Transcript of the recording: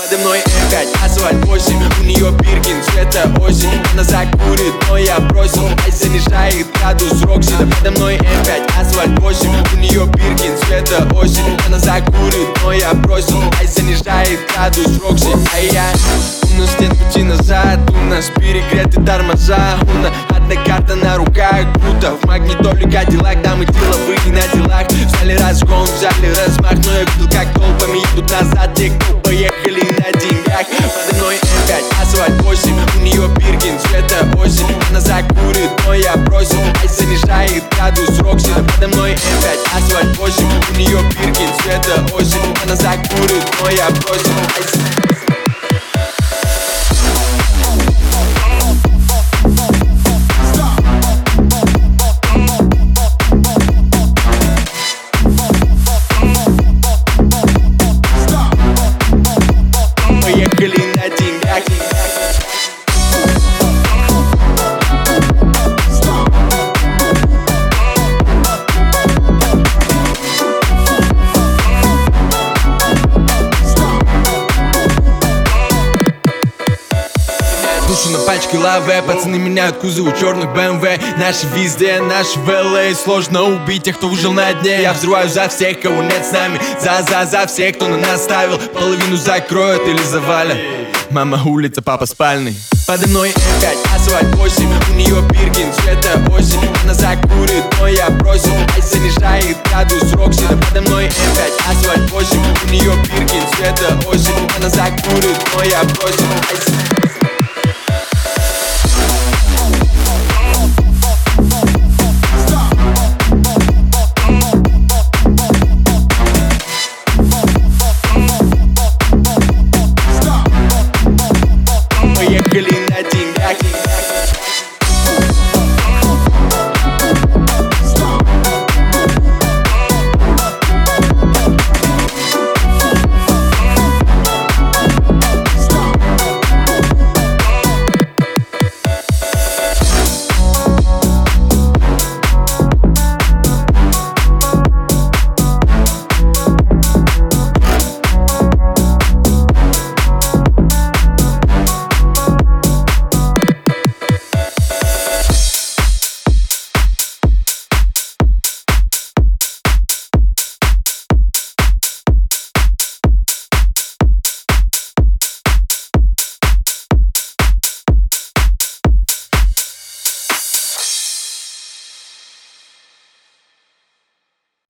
Подо мной М5, асфальт 8, у нее Биркин, цвета осень. Она закурит, но я бросил, ай занижает градус Рокси. Да подо мной М5, асфальт 8, у нее Биркин, цвета осень. Она закурит, но я бросил, ай занижает градус Рокси. А я, у нас нет пути назад, у нас перегреты тормоза. У нас одна карта на руках, будто в магнитоле Кадиллак. Да мы деловые на делах, взяли разгон, взяли размах. Но я видел, как толпами идут назад те, кто поехали на деньгах. Подо мной М5, асфальт 8, у нее Биркин, цвета осень. Она закурит, но я бросил, ай занижает градус Рокси. Да подо мной М5, асфальт 8, у нее Биркин, цвета осень. Она закурит, но я бросил, ай. Поехали на деньгах. Душу на пачке лаве, пацаны меняют кузовы черных BMW. Наши везде, наши в LA. Сложно убить тех, кто выжил на дне. Я взрываю за всех, кого нет с нами. За всех, кто на нас ставил. Половину закроют или завалят. Мама улица, папа спальный. Подо мной М5, асфальт 8, у нее Биркин, цвета осень. Она закурит, но я бросил, ай занижает градус Рокси. Да подо мной М5, асфальт 8, у нее Биркин, цвета осень. Она закурит, но я бросил, ай.